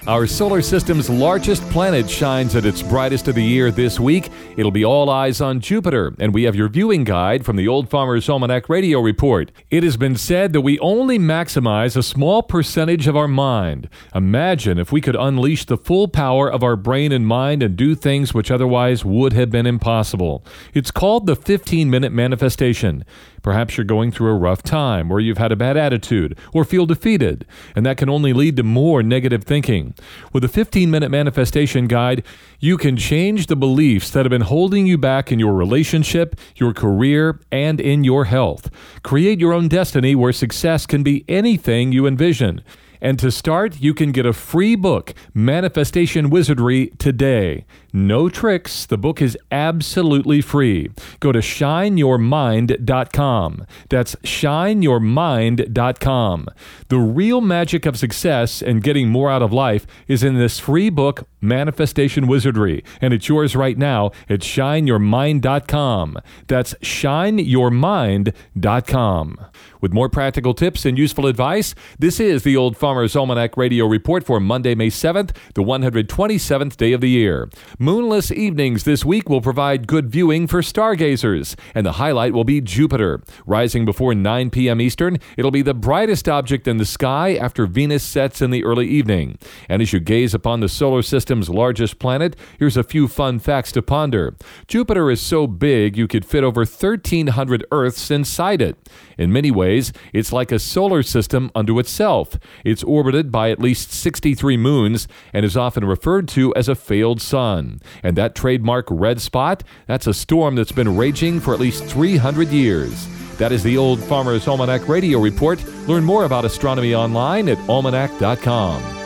Our solar system's largest planet shines at its brightest of the year this week. It'll be all eyes on Jupiter, and we have your viewing guide from the Old Farmer's Almanac Radio Report. It has been said that we only maximize a small percentage of our mind. Imagine if we could unleash the full power of our brain and mind and do things which otherwise would have been impossible. It's called the 15-minute manifestation. Perhaps you're going through a rough time, or you've had a bad attitude, or feel defeated, and that can only lead to more negative thinking. With a 15-minute manifestation guide, you can change the beliefs that have been holding you back in your relationship, your career, and in your health. Create your own destiny where success can be anything you envision. And to start, you can get a free book, Manifestation Wizardry, today. No tricks. The book is absolutely free. Go to shineyourmind.com. That's shineyourmind.com. The real magic of success and getting more out of life is in this free book, Manifestation Wizardry, and it's yours right now at shineyourmind.com. That's shineyourmind.com. With more practical tips and useful advice, this is the Old Farmer's Almanac Radio Report for Monday, May 7th, the 127th day of the year. Moonless evenings this week will provide good viewing for stargazers, and the highlight will be Jupiter. Rising before 9 p.m. Eastern, it'll be the brightest object in the sky after Venus sets in the early evening. And as you gaze upon the solar system's largest planet, here's a few fun facts to ponder. Jupiter is so big you could fit over 1,300 Earths inside it. In many ways, it's like a solar system unto itself. It's orbited by at least 63 moons and is often referred to as a failed sun. And that trademark red spot, that's a storm that's been raging for at least 300 years. That is the Old Farmer's Almanac Radio Report. Learn more about astronomy online at almanac.com.